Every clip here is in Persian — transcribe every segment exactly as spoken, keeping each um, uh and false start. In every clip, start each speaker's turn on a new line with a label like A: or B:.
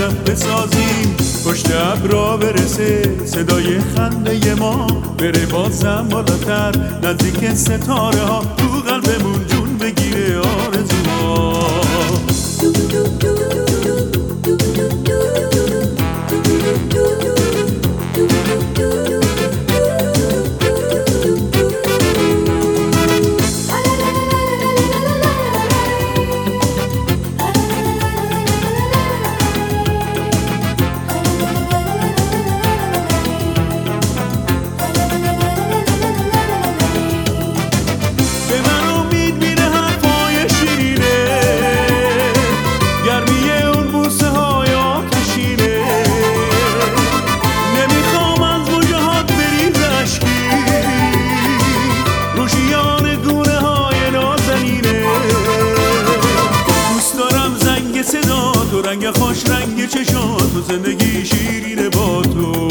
A: صدف بسازیم، پشت ابرا برسه صدای خنده ما، بره بازم بالاتر نزدیک ستاره ها، تو قلبمون جون بگیره آرزوها. تو رنگ خوش رنگ چشات تو زندگی شیرینه با تو.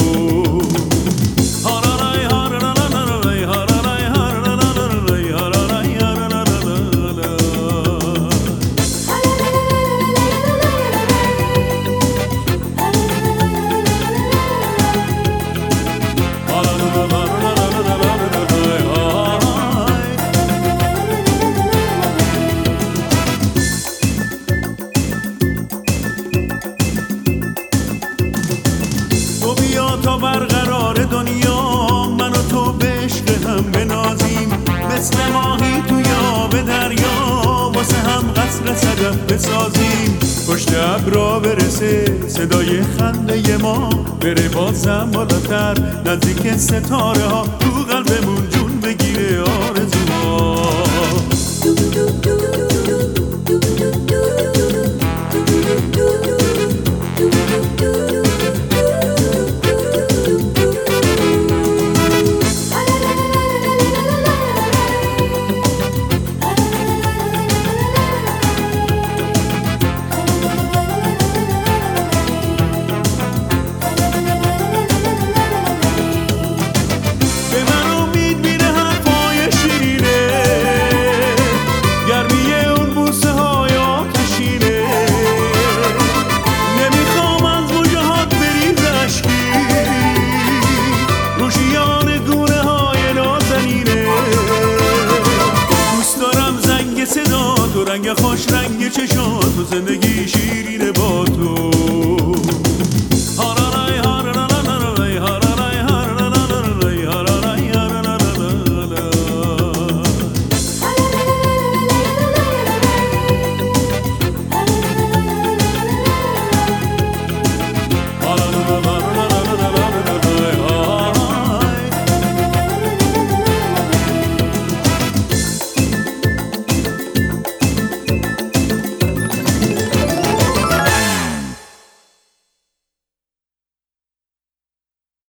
A: تا برقرار دنیا من و تو به عشق هم بنازیم، مثل ماهی توی آب دریا واسه هم قصر صدف بسازیم، پشت ابرا برسه صدای خنده ما، بره بازم بالاتر نزدیک ستاره ها، تو قلبمون جون بگیره آرزوها. تو رنگ خوش رنگ چشات تو زندگی شیرینه با